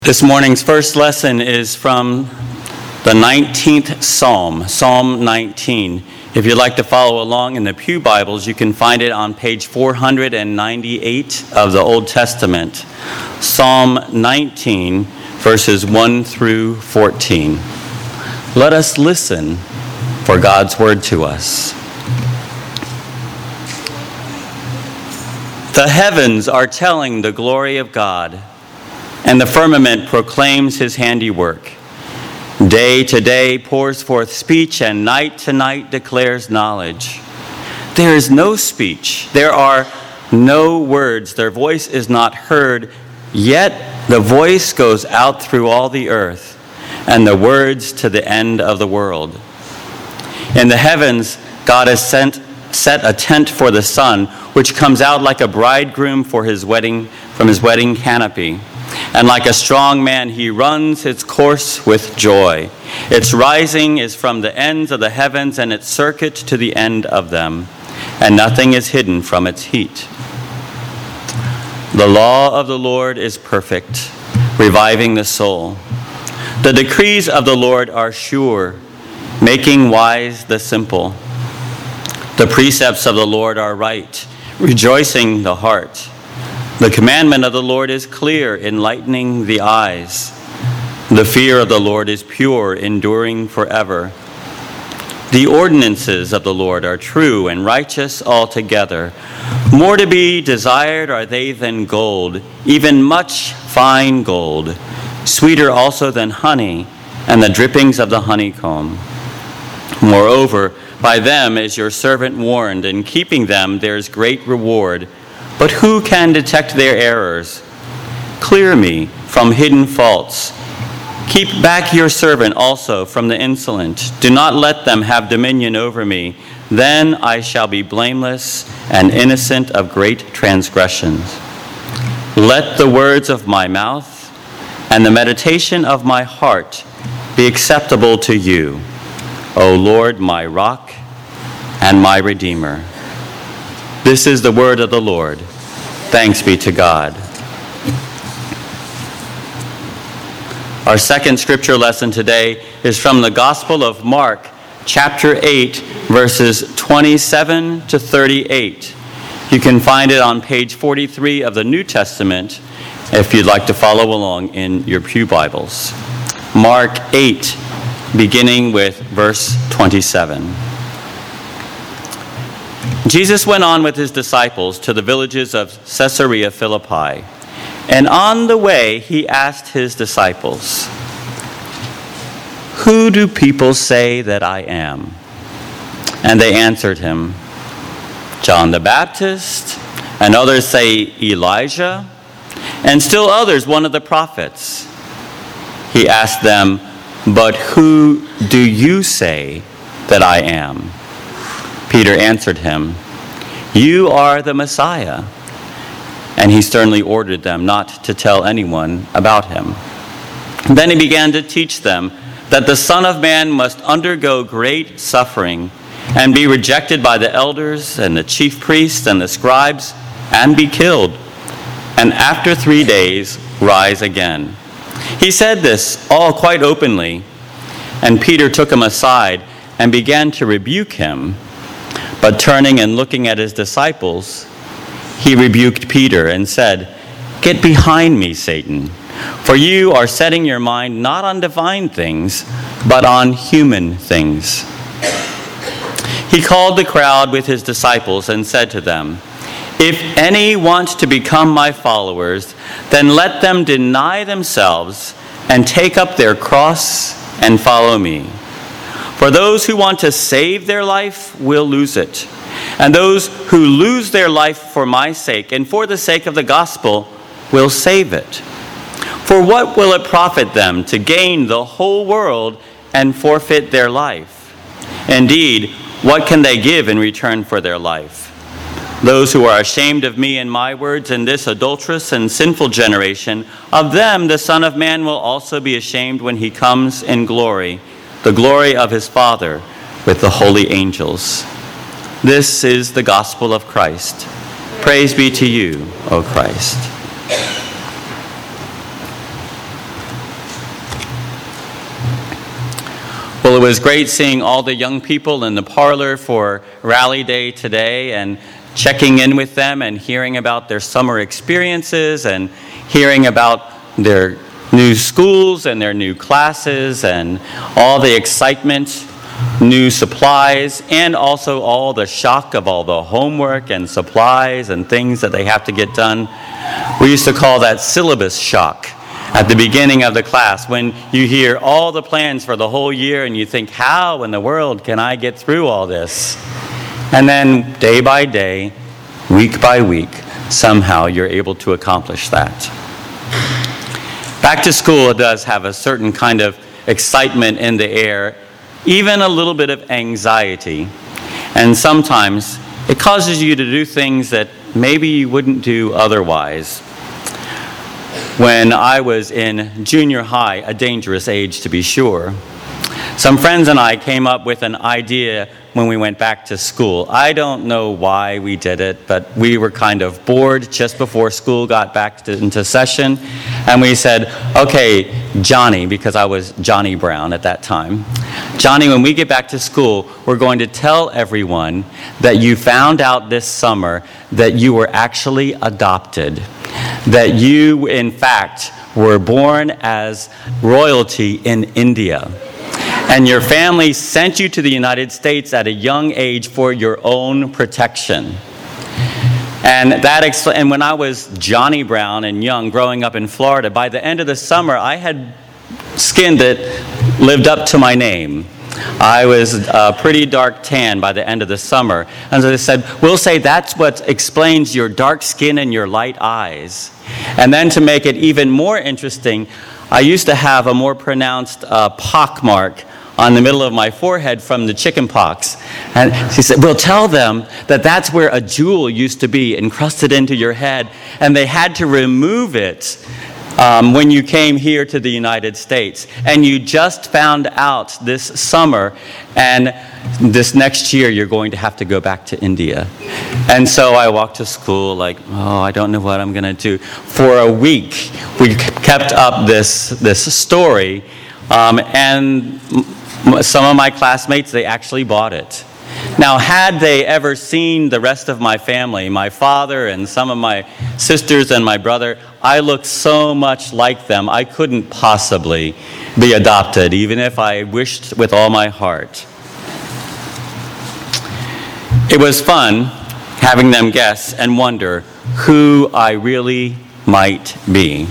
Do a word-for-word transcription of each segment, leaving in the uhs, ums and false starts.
This morning's first lesson is from the nineteenth Psalm, Psalm nineteen. If you'd like to follow along in the Pew Bibles, you can find it on page four hundred ninety-eight of the Old Testament. Psalm nineteen, verses one through fourteen. Let us listen for God's word to us. The heavens are telling the glory of God, and the firmament proclaims his handiwork. Day to day pours forth speech, and night to night declares knowledge. There is no speech, there are no words, their voice is not heard, yet the voice goes out through all the earth, and the words to the end of the world. In the heavens, God has sent, set a tent for the sun, which comes out like a bridegroom for his wedding, from his wedding canopy. And like a strong man, he runs its course with joy. Its rising is from the ends of the heavens, and its circuit to the end of them, and nothing is hidden from its heat. The law of the Lord is perfect, reviving the soul. The decrees of the Lord are sure, making wise the simple. The precepts of the Lord are right, rejoicing the heart. The commandment of the Lord is clear, enlightening the eyes. The fear of the Lord is pure, enduring forever. The ordinances of the Lord are true and righteous altogether. More to be desired are they than gold, even much fine gold, sweeter also than honey and the drippings of the honeycomb. Moreover, by them is your servant warned, in keeping them there is great reward. But who can detect their errors? Clear me from hidden faults. Keep back your servant also from the insolent. Do not let them have dominion over me. Then I shall be blameless and innocent of great transgressions. Let the words of my mouth and the meditation of my heart be acceptable to you, O Lord, my rock and my redeemer. This is the word of the Lord. Thanks be to God. Our second scripture lesson today is from the Gospel of Mark, chapter eight, verses twenty-seven to thirty-eight. You can find it on page forty-three of the New Testament if you'd like to follow along in your Pew Bibles. Mark eight, beginning with verse twenty-seven. Jesus went on with his disciples to the villages of Caesarea Philippi, and on the way he asked his disciples, "Who do people say that I am?" And they answered him, "John the Baptist, and others say Elijah, and still others one of the prophets." He asked them, "But who do you say that I am?" Peter answered him, "You are the Messiah." And he sternly ordered them not to tell anyone about him. Then he began to teach them that the Son of Man must undergo great suffering and be rejected by the elders and the chief priests and the scribes and be killed, and after three days rise again. He said this all quite openly, and Peter took him aside and began to rebuke him. But turning and looking at his disciples, he rebuked Peter and said, "Get behind me, Satan, for you are setting your mind not on divine things, but on human things." He called the crowd with his disciples and said to them, "If any want to become my followers, then let them deny themselves and take up their cross and follow me. For those who want to save their life will lose it, and those who lose their life for my sake and for the sake of the gospel will save it. For what will it profit them to gain the whole world and forfeit their life? Indeed, what can they give in return for their life? Those who are ashamed of me and my words in this adulterous and sinful generation, of them the Son of Man will also be ashamed when he comes in glory, the glory of his Father with the holy angels." This is the gospel of Christ. Praise be to you, O Christ. Well, it was great seeing all the young people in the parlor for Rally Day today and checking in with them and hearing about their summer experiences and hearing about their new schools and their new classes and all the excitement, new supplies, and also all the shock of all the homework and supplies and things that they have to get done. We used to call that syllabus shock at the beginning of the class, when you hear all the plans for the whole year and you think, how in the world can I get through all this? And then day by day, week by week, somehow you're able to accomplish that. Back to school does have a certain kind of excitement in the air, even a little bit of anxiety. And sometimes it causes you to do things that maybe you wouldn't do otherwise. When I was in junior high, a dangerous age to be sure, some friends and I came up with an idea when we went back to school. I don't know why we did it, but we were kind of bored just before school got back to, into session. And we said, okay, Johnny, because I was Johnny Brown at that time, Johnny, when we get back to school, we're going to tell everyone that you found out this summer that you were actually adopted, that you, in fact, were born as royalty in India. And your family sent you to the United States at a young age for your own protection. And that, ex- and when I was Johnny Brown and young, growing up in Florida, by the end of the summer, I had skin that lived up to my name. I was a pretty dark tan by the end of the summer. And so they said, we'll say that's what explains your dark skin and your light eyes. And then to make it even more interesting, I used to have a more pronounced uh, pock mark on the middle of my forehead from the chicken pox. And she said, well, tell them that that's where a jewel used to be encrusted into your head, and they had to remove it um, when you came here to the United States. And you just found out this summer, and this next year you're going to have to go back to India. And so I walked to school like, oh, I don't know what I'm going to do. For a week, we kept up this, this story, um, and some of my classmates, they actually bought it. Now, had they ever seen the rest of my family, my father and some of my sisters and my brother, I looked so much like them, I couldn't possibly be adopted, even if I wished with all my heart. It was fun having them guess and wonder who I really might be.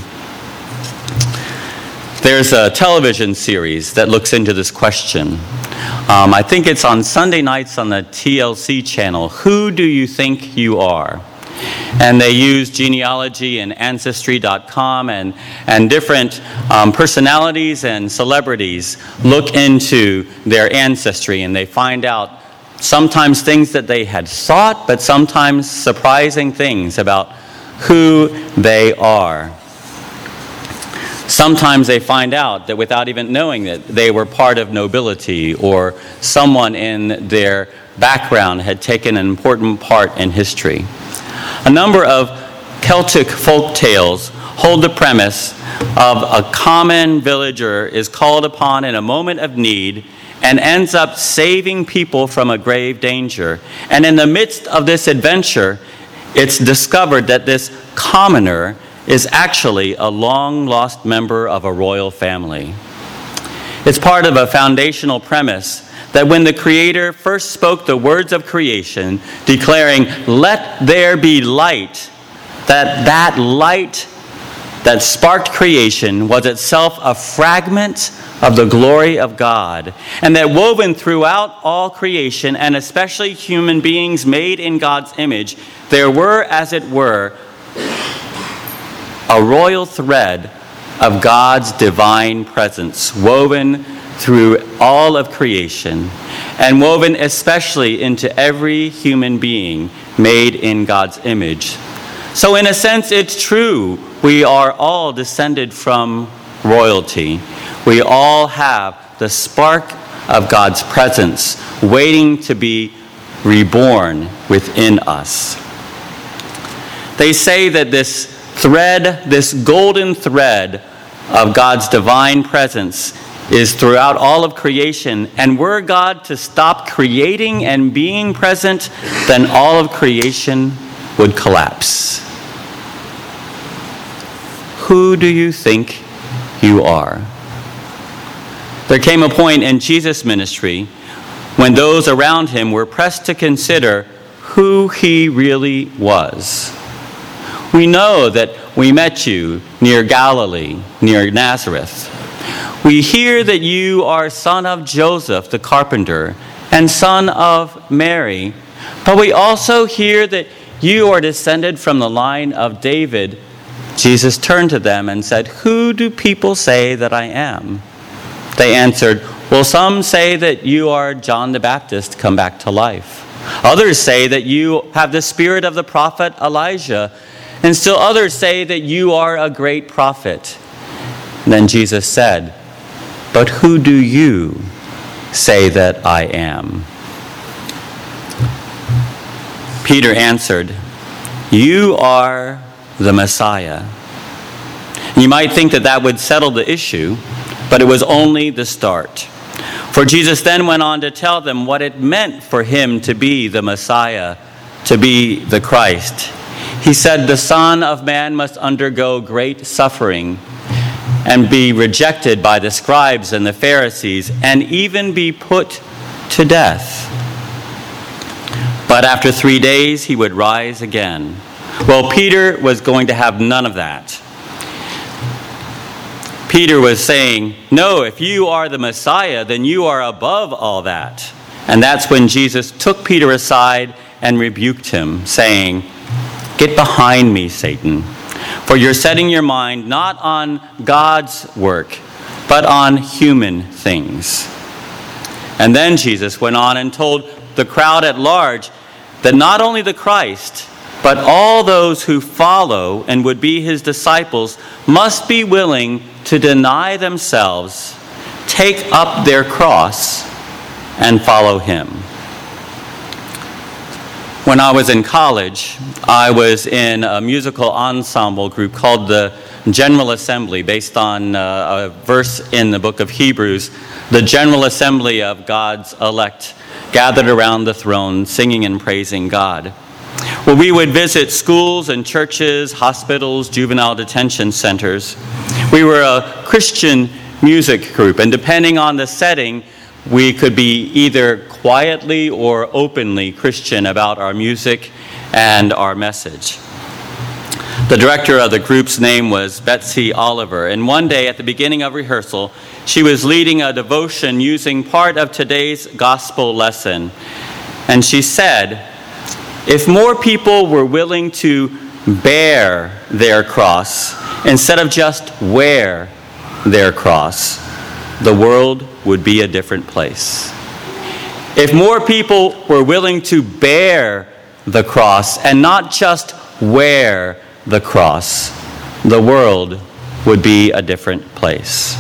There's a television series that looks into this question. Um, I think it's on Sunday nights on the T L C channel. Who do you think you are? And they use genealogy and ancestry dot com and, and different um, personalities and celebrities look into their ancestry, and they find out sometimes things that they had thought, but sometimes surprising things about who they are. Sometimes they find out that without even knowing that they were part of nobility, or someone in their background had taken an important part in history. A number of Celtic folk tales hold the premise of a common villager is called upon in a moment of need and ends up saving people from a grave danger. And in the midst of this adventure, it's discovered that this commoner is actually a long-lost member of a royal family. It's part of a foundational premise that when the Creator first spoke the words of creation, declaring, "Let there be light," that that light that sparked creation was itself a fragment of the glory of God, and that woven throughout all creation, and especially human beings made in God's image, there were, as it were, a royal thread of God's divine presence woven through all of creation, and woven especially into every human being made in God's image. So in a sense, it's true. We are all descended from royalty. We all have the spark of God's presence waiting to be reborn within us. They say that this thread, this golden thread of God's divine presence is throughout all of creation, and were God to stop creating and being present, then all of creation would collapse. Who do you think you are? There came a point in Jesus' ministry when those around him were pressed to consider who he really was. We know that we met you near Galilee, near Nazareth. We hear that you are son of Joseph the carpenter and son of Mary, but we also hear that you are descended from the line of David. Jesus turned to them and said, "Who do people say that I am?" They answered, "Well, some say that you are John the Baptist come back to life. Others say that you have the spirit of the prophet Elijah, and still others say that you are a great prophet." Then Jesus said, "But who do you say that I am?" Peter answered, "You are the Messiah." You might think that that would settle the issue, but it was only the start. For Jesus then went on to tell them what it meant for him to be the Messiah, to be the Christ. He said, "The Son of Man must undergo great suffering and be rejected by the scribes and the Pharisees, and even be put to death. But after three days he would rise again." Well, Peter was going to have none of that. Peter was saying, "No, if you are the Messiah, then you are above all that." And that's when Jesus took Peter aside and rebuked him, saying, "Get behind me, Satan. For you're setting your mind not on God's work, but on human things." And then Jesus went on and told the crowd at large that not only the Christ, but all those who follow and would be his disciples must be willing to deny themselves, take up their cross, and follow him. When I was in college, I was in a musical ensemble group called the General Assembly, based on uh, a verse in the book of Hebrews, the General Assembly of God's elect, gathered around the throne, singing and praising God. Well, we would visit schools and churches, hospitals, juvenile detention centers. We were a Christian music group, and depending on the setting, we could be either quietly or openly Christian about our music and our message. The director of the group's name was Betsy Oliver, and one day at the beginning of rehearsal, she was leading a devotion using part of today's gospel lesson. And she said, "If more people were willing to bear their cross instead of just wear their cross, the world would be a different place." If more people were willing to bear the cross and not just wear the cross, the world would be a different place.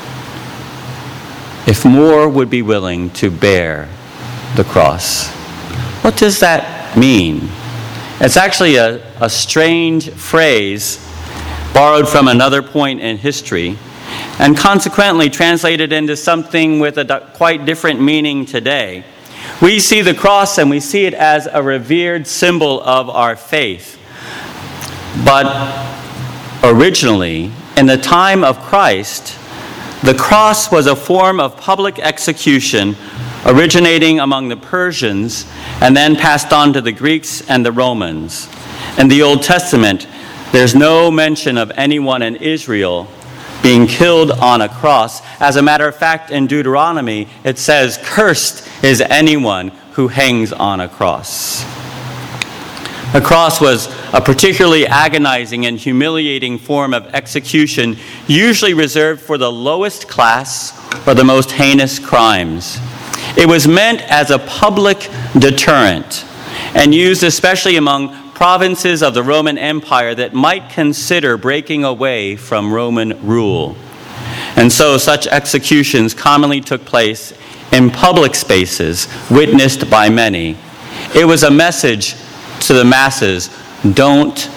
If more would be willing to bear the cross. What does that mean? It's actually a, a strange phrase borrowed from another point in history, and consequently translated into something with a quite different meaning today. We see the cross and we see it as a revered symbol of our faith. But originally, in the time of Christ, the cross was a form of public execution originating among the Persians and then passed on to the Greeks and the Romans. In the Old Testament, there's no mention of anyone in Israel being killed on a cross. As a matter of fact, in Deuteronomy, it says, "Cursed is anyone who hangs on a cross." The cross was a particularly agonizing and humiliating form of execution, usually reserved for the lowest class or the most heinous crimes. It was meant as a public deterrent and used especially among provinces of the Roman Empire that might consider breaking away from Roman rule. And so such executions commonly took place in public spaces, witnessed by many. It was a message to the masses: don't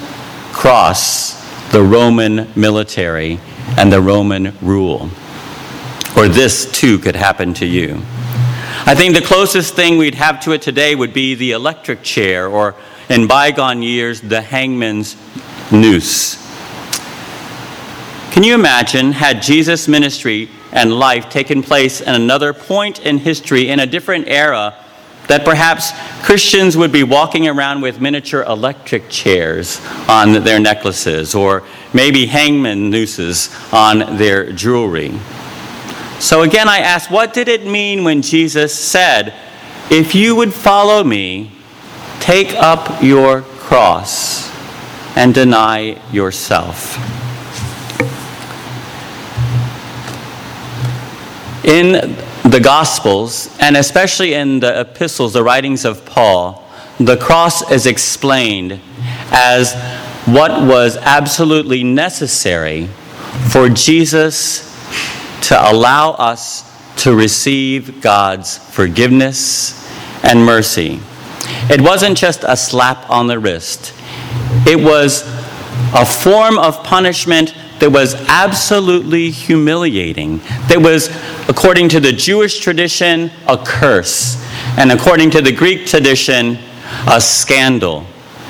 cross the Roman military and the Roman rule. or this too could happen to you. I think the closest thing we'd have to it today would be the electric chair, or in bygone years, the hangman's noose. Can you imagine, had Jesus' ministry and life taken place in another point in history, in a different era, that perhaps Christians would be walking around with miniature electric chairs on their necklaces, or maybe hangman nooses on their jewelry? So again, I ask, what did it mean when Jesus said, "If you would follow me, take up your cross and deny yourself"? In the Gospels, and especially in the epistles, the writings of Paul, the cross is explained as what was absolutely necessary for Jesus to allow us to receive God's forgiveness and mercy. It wasn't just a slap on the wrist. It was a form of punishment that was absolutely humiliating. That was, according to the Jewish tradition, a curse. And according to the Greek tradition, a scandal.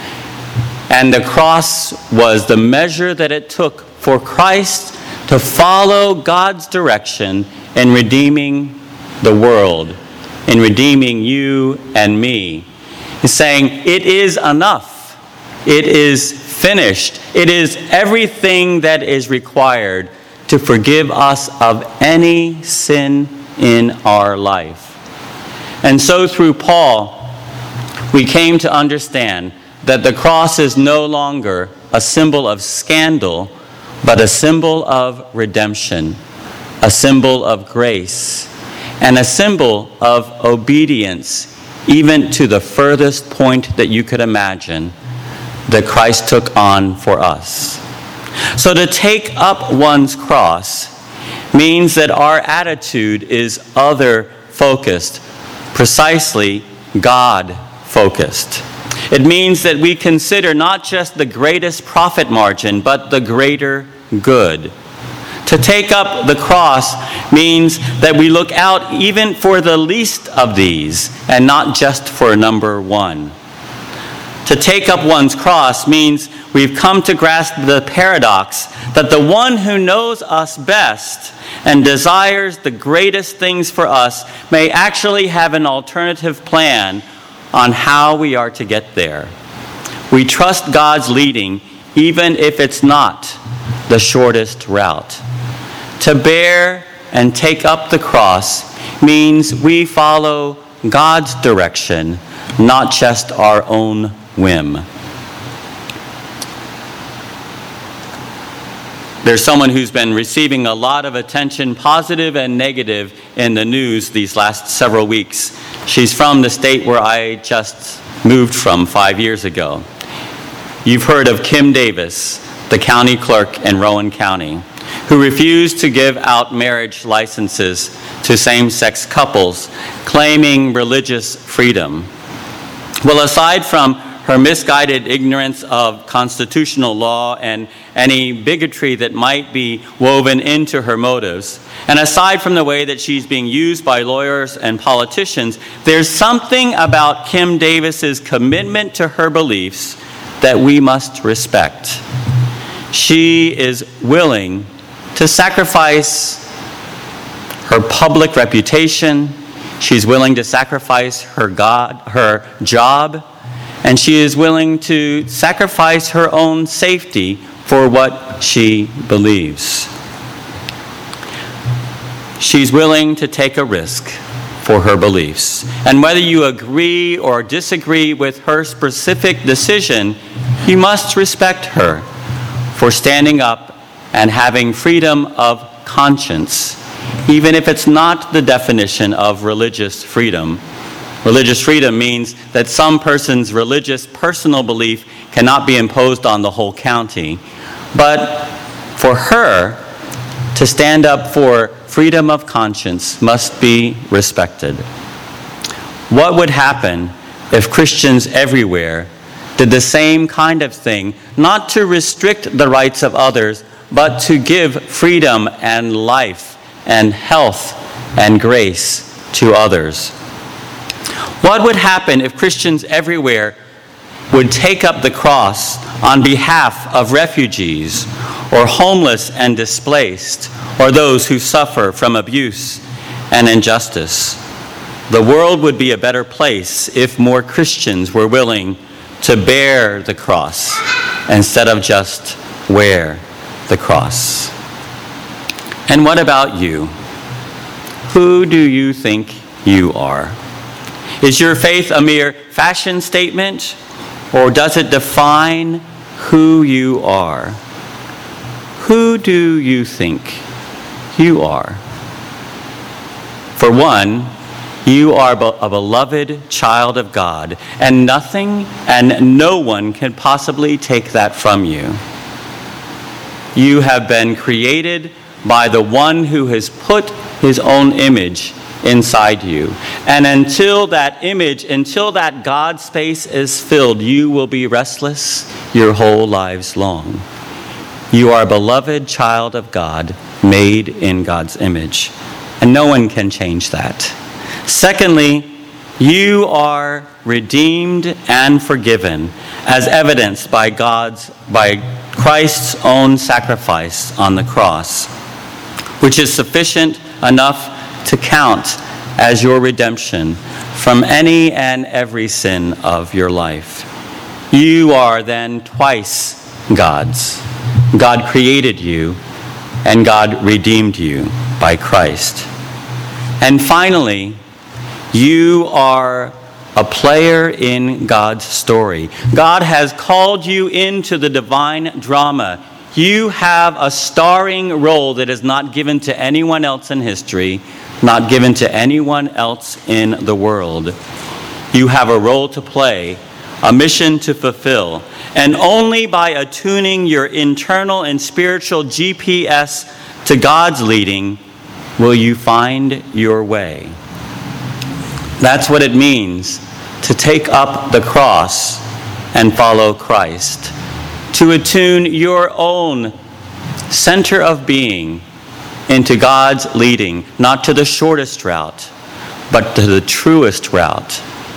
And the cross was the measure that it took for Christ to follow God's direction in redeeming the world, in redeeming you and me. He's saying, it is enough. It is finished. It is everything that is required to forgive us of any sin in our life. And so through Paul, we came to understand that the cross is no longer a symbol of scandal, but a symbol of redemption, a symbol of grace, and a symbol of obedience, even to the furthest point that you could imagine, that Christ took on for us. So to take up one's cross means that our attitude is other-focused, precisely God-focused. It means that we consider not just the greatest profit margin, but the greater good. To take up the cross means that we look out even for the least of these, and not just for number one. To take up one's cross means we've come to grasp the paradox that the one who knows us best and desires the greatest things for us may actually have an alternative plan on how we are to get there. We trust God's leading, even if it's not the shortest route. To bear and take up the cross means we follow God's direction, not just our own whim. There's someone who's been receiving a lot of attention, positive and negative, in the news these last several weeks. She's from the state where I just moved from five years ago. You've heard of Kim Davis, the county clerk in Rowan County, who refused to give out marriage licenses to same-sex couples, claiming religious freedom. Well, aside from her misguided ignorance of constitutional law and any bigotry that might be woven into her motives, and aside from the way that she's being used by lawyers and politicians, there's something about Kim Davis's commitment to her beliefs that we must respect. She is willing to sacrifice her public reputation. She's willing to sacrifice her God, her job, and she is willing to sacrifice her own safety for what she believes. She's willing to take a risk for her beliefs. And whether you agree or disagree with her specific decision, you must respect her for standing up and having freedom of conscience, even if it's not the definition of religious freedom. Religious freedom means that some person's religious personal belief cannot be imposed on the whole county. But for her, to stand up for freedom of conscience must be respected. What would happen if Christians everywhere did the same kind of thing, not to restrict the rights of others, but to give freedom and life and health and grace to others. What would happen if Christians everywhere would take up the cross on behalf of refugees or homeless and displaced, or those who suffer from abuse and injustice? The world would be a better place if more Christians were willing to bear the cross instead of just wear the cross. And what about you? Who do you think you are? Is your faith a mere fashion statement, or does it define who you are? Who do you think you are? For one, you are a beloved child of God, and nothing and no one can possibly take that from you. You have been created by the one who has put his own image inside you. And until that image, until that God space is filled, you will be restless your whole lives long. You are a beloved child of God, made in God's image, and no one can change that. Secondly, you are redeemed and forgiven, as evidenced by God's, by Christ's own sacrifice on the cross, which is sufficient enough to count as your redemption from any and every sin of your life. You are then twice God's. God created you, and God redeemed you by Christ. And finally, you are a player in God's story. God has called you into the divine drama. You have a starring role that is not given to anyone else in history, not given to anyone else in the world. You have a role to play, a mission to fulfill, and only by attuning your internal and spiritual G P S to God's leading will you find your way. That's what it means to take up the cross and follow Christ, to attune your own center of being into God's leading, not to the shortest route, but to the truest route.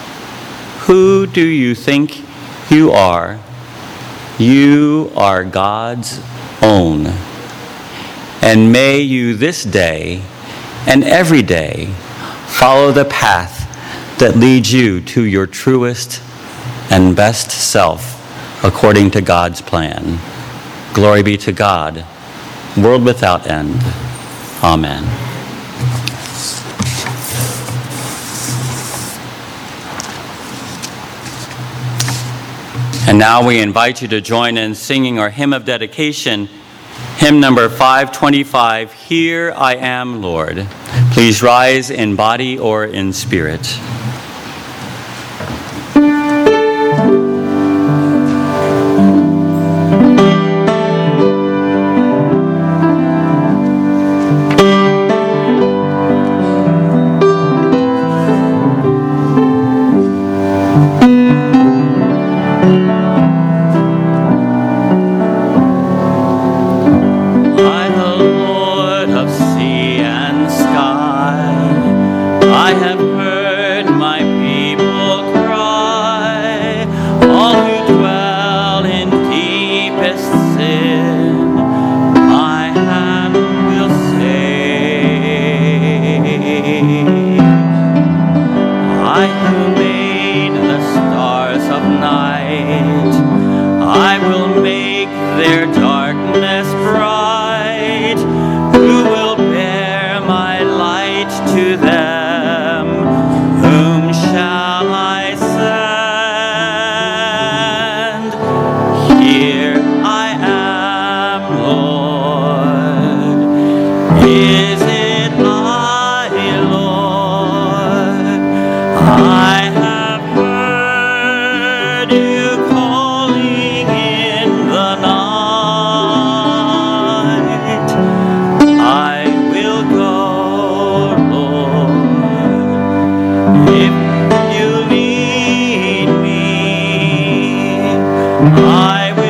Who do you think you are? You are God's own. And may you this day and every day follow the path that leads you to your truest and best self according to God's plan. Glory be to God, world without end. Amen. And now we invite you to join in singing our hymn of dedication, hymn number five twenty-five, Here I Am, Lord. Please rise in body or in spirit.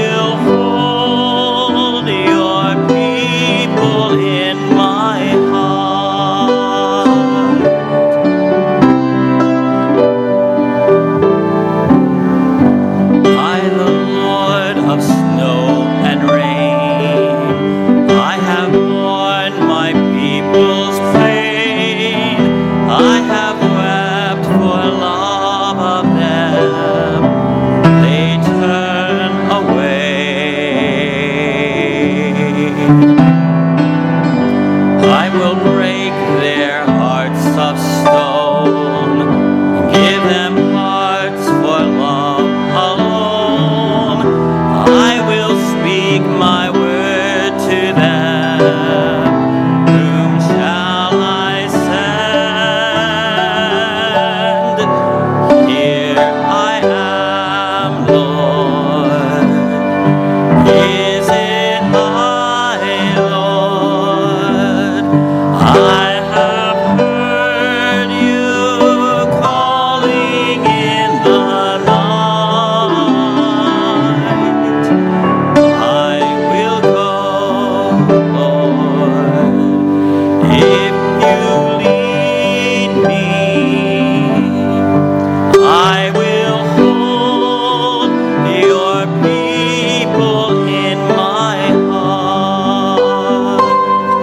I will hold your people in my heart. peoples plain. I have wept for love of them. They turn away. I will break their hearts of stone and give them hearts for love alone. I will speak my word to them. Whom shall I send? Here I am, Lord. Is it I, Lord? I have heard you calling in the night. I will go, Lord, if you lead me. I will hold your people in my heart.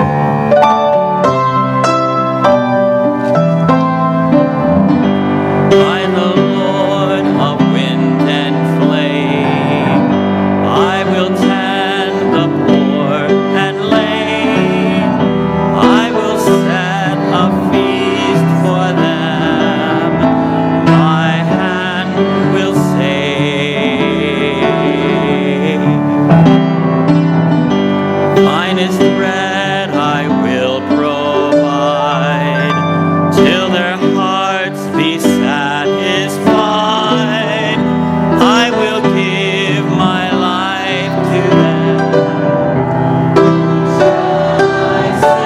By the Lord of wind and flame, I will tend the poor and lame. I will set a feast for them. My hand will save. Finest bread I will provide, till their hearts be satisfied. I will give my life to them. Whom shall I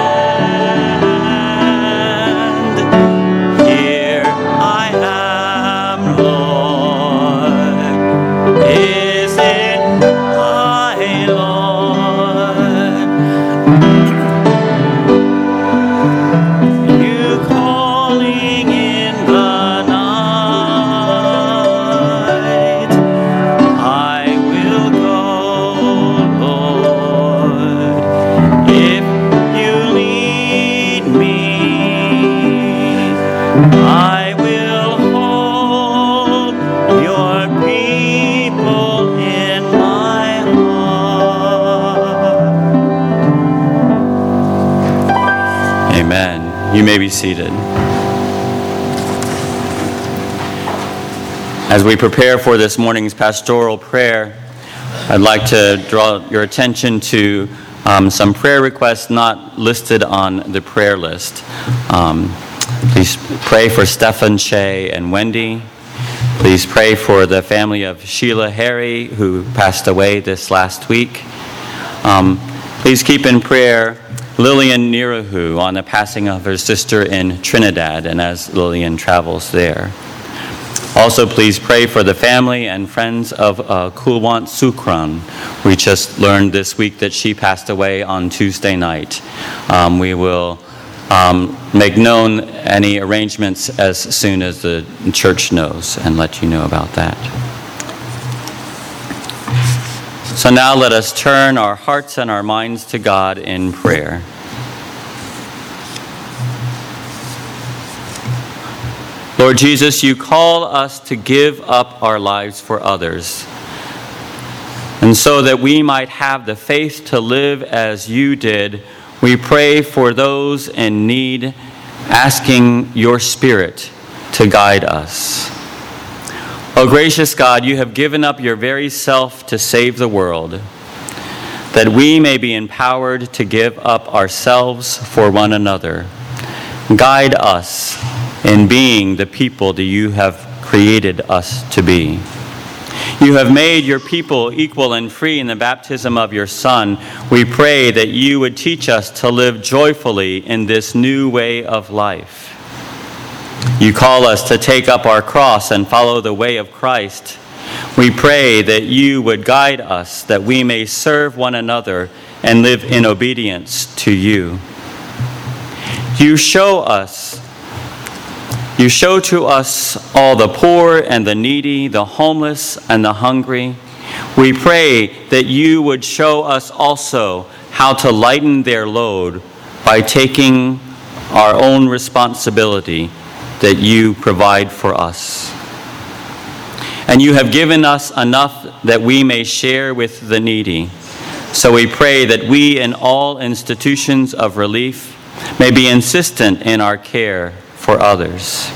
send? Here I am, Lord. Is it I, Lord? You calling in the night. I will go, Lord, if you lead me. I will hold your people in my heart. Amen. You may be seated. As we prepare for this morning's pastoral prayer, I'd like to draw your attention to um, some prayer requests not listed on the prayer list. Um, please pray for Stephen, Shay, and Wendy. Please pray for the family of Sheila Harry, who passed away this last week. Um, please keep in prayer Lillian Nirahu on the passing of her sister in Trinidad, and as Lillian travels there. Also, please pray for the family and friends of uh, Kulwant Sukran. We just learned this week that she passed away on Tuesday night. Um, we will um, make known any arrangements as soon as the church knows and let you know about that. So now let us turn our hearts and our minds to God in prayer. Lord Jesus, you call us to give up our lives for others, and so that we might have the faith to live as you did, we pray for those in need, asking your Spirit to guide us. O gracious God, you have given up your very self to save the world, that we may be empowered to give up ourselves for one another. Guide us in being the people that you have created us to be. You have made your people equal and free in the baptism of your Son. We pray that you would teach us to live joyfully in this new way of life. You call us to take up our cross and follow the way of Christ. We pray that you would guide us, that we may serve one another and live in obedience to you. You show us You show to us all the poor and the needy, the homeless and the hungry. We pray that you would show us also how to lighten their load by taking our own responsibility that you provide for us. And you have given us enough that we may share with the needy. So we pray that we in all institutions of relief may be insistent in our care for others.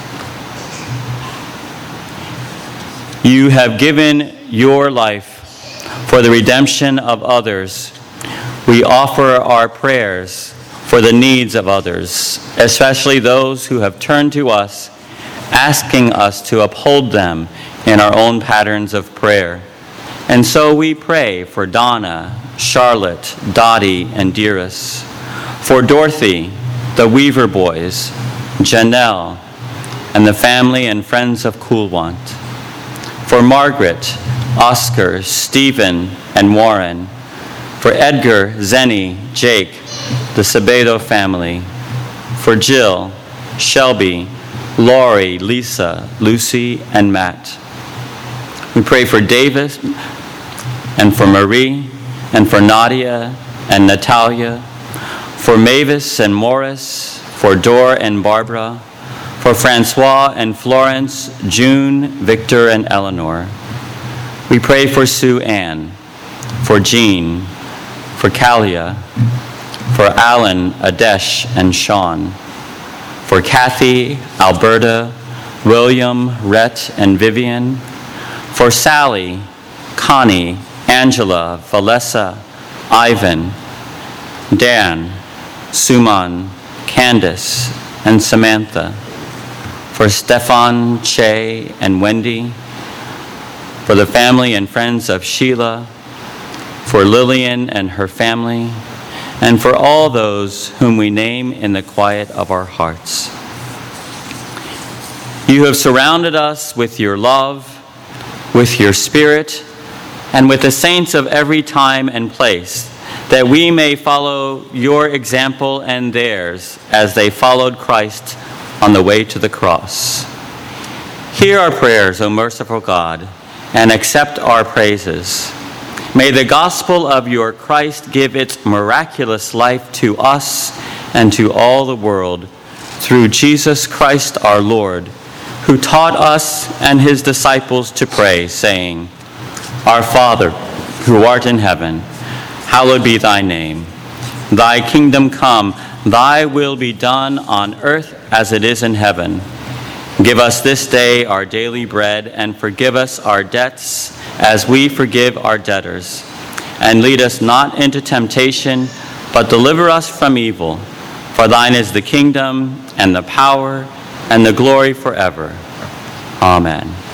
You have given your life for the redemption of others. We offer our prayers for the needs of others, especially those who have turned to us, asking us to uphold them in our own patterns of prayer. And so we pray for Donna, Charlotte, Dottie, and Dearest, for Dorothy, the Weaver boys, Janelle, and the family and friends of Coolwant, for Margaret, Oscar, Stephen, and Warren, for Edgar, Zenny, Jake, the Sabedo family, for Jill, Shelby, Lori, Lisa, Lucy, and Matt. We pray for Davis and for Marie and for Nadia and Natalia, for Mavis and Morris, for Dor and Barbara, for Francois and Florence, June, Victor, and Eleanor. We pray for Sue Ann, for Jean, for Kalia, for Alan, Adesh, and Sean, for Kathy, Alberta, William, Rhett, and Vivian, for Sally, Connie, Angela, Valessa, Ivan, Dan, Suman, Candace, and Samantha, for Stefan, Che, and Wendy, for the family and friends of Sheila, for Lillian and her family, and for all those whom we name in the quiet of our hearts. You have surrounded us with your love, with your spirit, and with the saints of every time and place, that we may follow your example and theirs as they followed Christ on the way to the cross. Hear our prayers, O merciful God, and accept our praises. May the gospel of your Christ give its miraculous life to us and to all the world, through Jesus Christ our Lord, who taught us and his disciples to pray, saying, Our Father, who art in heaven, hallowed be thy name. Thy kingdom come, thy will be done on earth as it is in heaven. Give us this day our daily bread, and forgive us our debts as we forgive our debtors. And lead us not into temptation, but deliver us from evil. For thine is the kingdom, and the power, and the glory forever. Amen.